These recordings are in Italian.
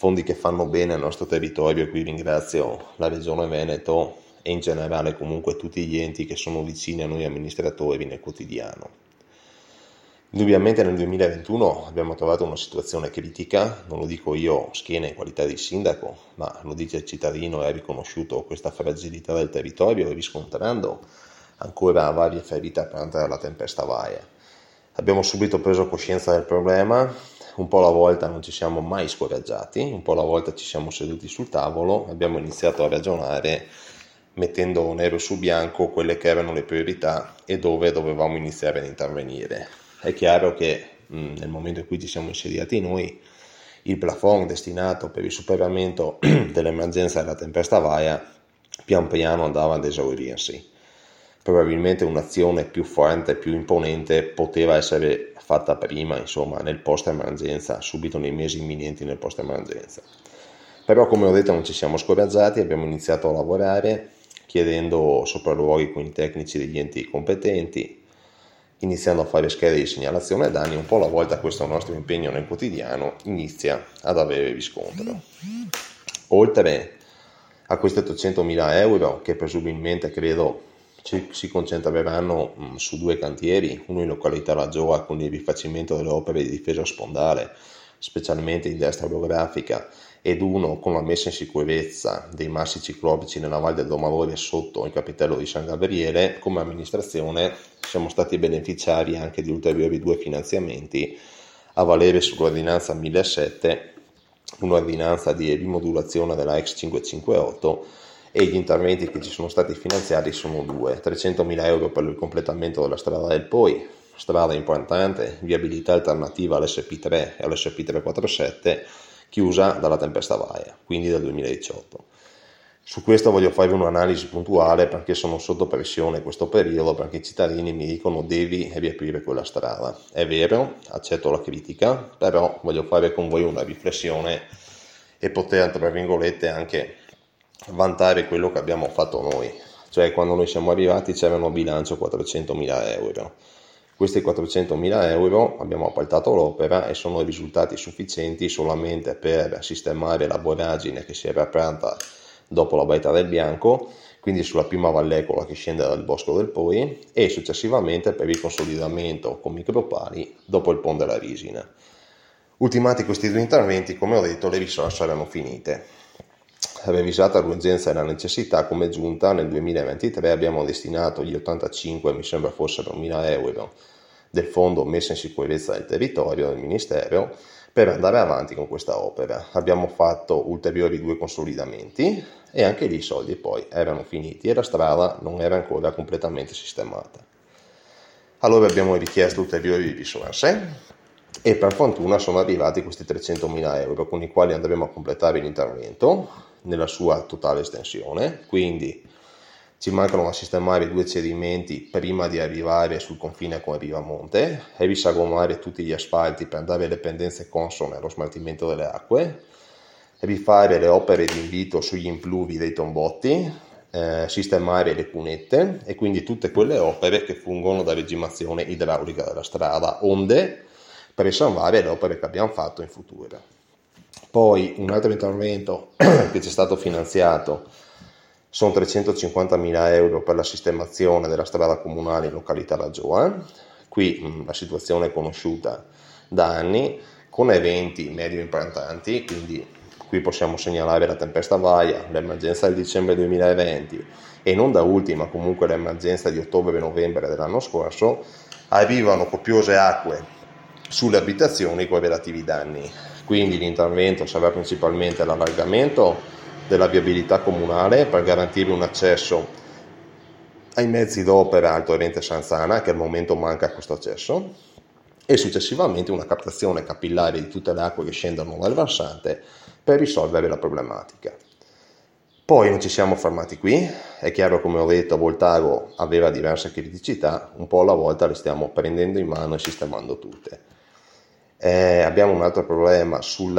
fondi che fanno bene al nostro territorio, e qui ringrazio la Regione Veneto e in generale comunque tutti gli enti che sono vicini a noi amministratori nel quotidiano. Indubbiamente nel 2021 abbiamo trovato una situazione critica, non lo dico io schiena in qualità di sindaco, ma lo dice il cittadino e ha riconosciuto questa fragilità del territorio riscontrando ancora varie ferite aperte dalla tempesta Vaia. Abbiamo subito preso coscienza del problema, un po' alla volta non ci siamo mai scoraggiati, un po' alla volta ci siamo seduti sul tavolo, abbiamo iniziato a ragionare mettendo nero su bianco quelle che erano le priorità e dove dovevamo iniziare ad intervenire. È chiaro che nel momento in cui ci siamo insediati noi, il plafond destinato per il superamento dell'emergenza della tempesta Vaia pian piano andava ad esaurirsi. Probabilmente un'azione più forte, più imponente poteva essere fatta prima, insomma, nel post-emergenza, subito nei mesi imminenti nel post-emergenza. Però, come ho detto, non ci siamo scoraggiati, abbiamo iniziato a lavorare chiedendo sopralluoghi con i tecnici degli enti competenti, iniziando a fare schede di segnalazione danni. Un po' alla volta questo nostro impegno nel quotidiano inizia ad avere riscontro. Oltre a questi 800.000 euro che presumibilmente credo si concentreranno su due cantieri, uno in località La Gioa con il rifacimento delle opere di difesa spondale, specialmente in destra orografica, ed uno con la messa in sicurezza dei massi ciclopici nella Val del Domadore sotto il capitello di San Gabriele. Come amministrazione siamo stati beneficiari anche di ulteriori 2 finanziamenti a valere sull'ordinanza 1007, un'ordinanza di rimodulazione della ex 558, e gli interventi che ci sono stati finanziati sono 2: 300.000 euro per il completamento della strada del Poi, strada importante, viabilità alternativa all'SP3 e all'SP347, chiusa dalla tempesta Vaia, quindi del 2018. Su questo voglio fare un'analisi puntuale perché sono sotto pressione questo periodo, perché i cittadini mi dicono devi riaprire quella strada. È vero, accetto la critica, però voglio fare con voi una riflessione e poter, tra virgolette, anche vantare quello che abbiamo fatto noi. Cioè, quando noi siamo arrivati c'erano a bilancio 400.000 euro. Questi 400.000 euro abbiamo appaltato l'opera e sono risultati sufficienti solamente per sistemare la voragine che si era aperta dopo la baita del Bianco, quindi sulla prima vallecola che scende dal bosco del Poi, e successivamente per il consolidamento con micropali dopo il ponte della Risina. Ultimati questi 2 interventi, come ho detto, le risorse erano finite. Revisata l'urgenza e la necessità, come giunta nel 2023 abbiamo destinato gli 85, mi sembra fossero 1.000 euro del fondo messa in sicurezza del territorio del Ministero per andare avanti con questa opera. Abbiamo fatto ulteriori 2 consolidamenti e anche lì i soldi poi erano finiti e la strada non era ancora completamente sistemata. Allora abbiamo richiesto ulteriori risorse e per fortuna sono arrivati questi 300.000 euro con i quali andremo a completare l'intervento nella sua totale estensione. Quindi ci mancano a sistemare 2 cedimenti prima di arrivare sul confine con Rivamonte e risagomare tutti gli asfalti per dare le pendenze consone allo smaltimento delle acque, rifare le opere di invito sugli impluvi dei tombotti, sistemare le cunette e quindi tutte quelle opere che fungono da regimazione idraulica della strada, onde preservare le opere che abbiamo fatto in futuro. Poi un altro intervento che ci è stato finanziato sono 350.000 euro per la sistemazione della strada comunale in località La Gioa. Qui la situazione è conosciuta da anni, con eventi medio importanti, quindi qui possiamo segnalare la tempesta Vaia, l'emergenza del dicembre 2020 e non da ultima comunque l'emergenza di ottobre-novembre dell'anno scorso. Arrivano copiose acque sulle abitazioni con relativi danni. Quindi l'intervento sarà principalmente l'allargamento della viabilità comunale per garantire un accesso ai mezzi d'opera al torrente Sanzana, che al momento manca questo accesso, e successivamente una captazione capillare di tutte le acque che scendono dal versante per risolvere la problematica. Poi non ci siamo fermati qui, è chiaro, come ho detto, Voltago aveva diverse criticità, un po' alla volta le stiamo prendendo in mano e sistemando tutte. Abbiamo un altro problema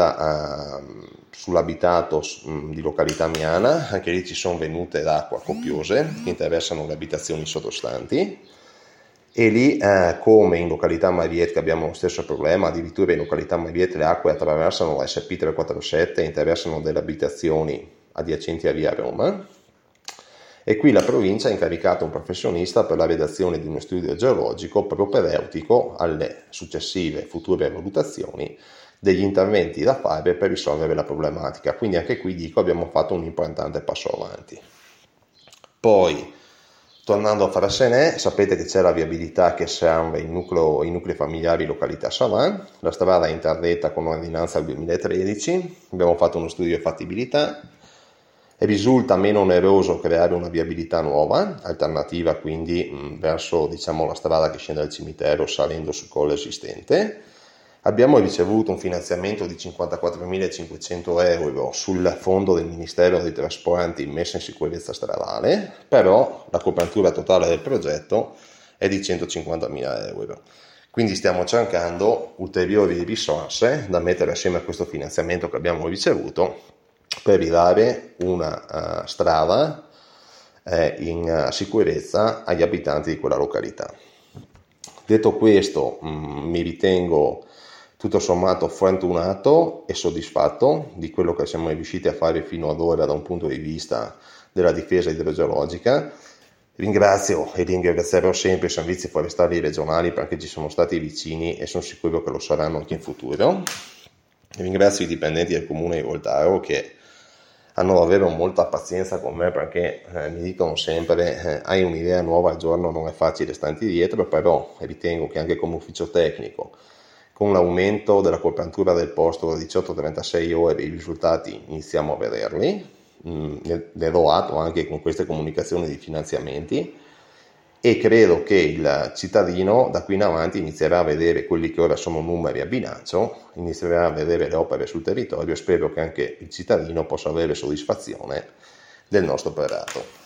sull'abitato di località Miana, anche lì ci sono venute d'acqua copiose che interessano le abitazioni sottostanti E lì, come in località Mariette abbiamo lo stesso problema, addirittura in località Mariette le acque attraversano la SP347 e interessano delle abitazioni adiacenti a via Roma. E qui la provincia ha incaricato un professionista per la redazione di uno studio geologico propedeutico alle successive future valutazioni degli interventi da fare per risolvere la problematica. Quindi anche qui dico abbiamo fatto un importante passo avanti. Poi, tornando a Frassenè, sapete che c'è la viabilità che serve i nuclei familiari località Savan, la strada è interdetta con ordinanza del 2013, abbiamo fatto uno studio di fattibilità, risulta meno oneroso creare una viabilità nuova, alternativa quindi verso la strada che scende dal cimitero salendo sul colle esistente. Abbiamo ricevuto un finanziamento di 54.500 euro sul fondo del Ministero dei Trasporti in messa in sicurezza stradale, però la copertura totale del progetto è di 150.000 euro. Quindi stiamo cercando ulteriori risorse da mettere assieme a questo finanziamento che abbiamo ricevuto per ridare una strada in sicurezza agli abitanti di quella località. Detto questo, mi ritengo tutto sommato fortunato e soddisfatto di quello che siamo riusciti a fare fino ad ora da un punto di vista della difesa idrogeologica. Ringrazio e ringrazierò sempre i servizi forestali regionali perché ci sono stati vicini e sono sicuro che lo saranno anche in futuro. Ringrazio i dipendenti del comune di Voltaro che hanno davvero molta pazienza con me perché mi dicono sempre hai un'idea nuova al giorno, non è facile starti dietro, però ritengo che anche come ufficio tecnico con l'aumento della copertura del posto da 18 a 36 ore i risultati iniziamo a vederli, ne do atto anche con queste comunicazioni di finanziamenti e credo che il cittadino da qui in avanti inizierà a vedere quelli che ora sono numeri a bilancio, inizierà a vedere le opere sul territorio e spero che anche il cittadino possa avere soddisfazione del nostro operato.